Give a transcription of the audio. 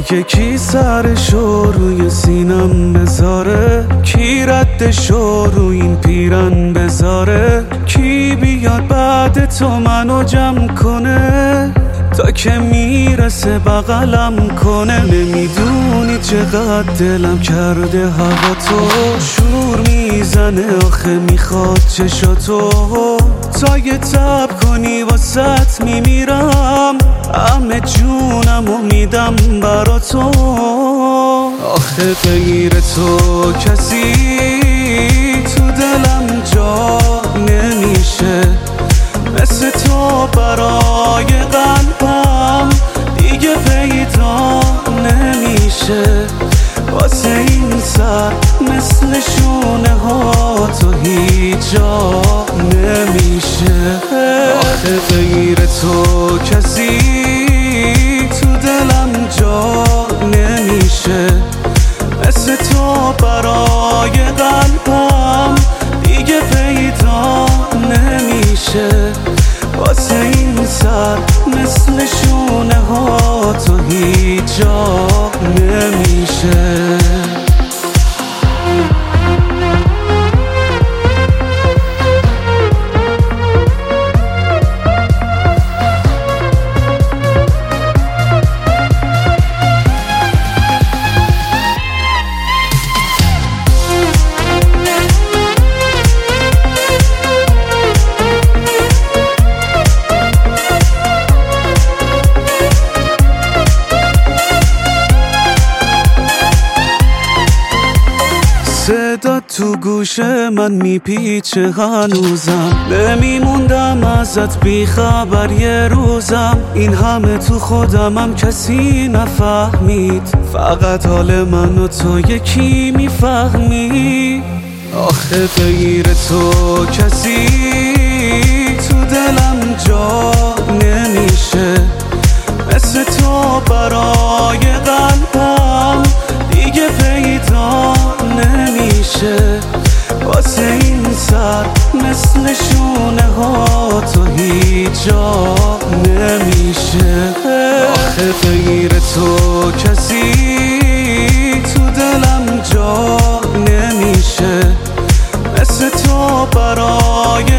دیگه کی سرشو روی سینم بذاره، کی ردشو روی این پیرن بذاره، کی بیاد بعد تو منو جمع کنه تا که میرسه بغلم کنه. نمیدونی چقدر دلم کرده هوا تو، شور میزنه آخه میخواد چشاتو، تا یه تب کنی واسط میمیرم، همه جونمو میدم برا تو. آخه غیر تو کسی تو دلم جا نمیشه، مثل تو برای قلبم دیگه پیدا نمیشه. واسه این سر مثل شونه ها تو هیچ جا نمیشه. آخه غیر تو کسی تو دلم جا نمیشه، مثل تو برای قلبم دیگه پیدا نمیشه. واسه این سر مثل شونه ها تو هیچ جا نمیشه. صدا تو گوش من میپیچه هنوزم، نمیموندم ازت بیخبر یه روزم. این همه تو خودمم کسی نفهمید، فقط حال من و تو یکی میفهمی. آخه غیر تو کسی تو دلم جا نمیشه، مثل تو برای قلبم دیگه پیدا نمیشه. واسه این سر مثل شونه ها تو هیچ جا نمیشه. آخه غیر تو کسی تو دلم جا نمیشه، مثل تو برای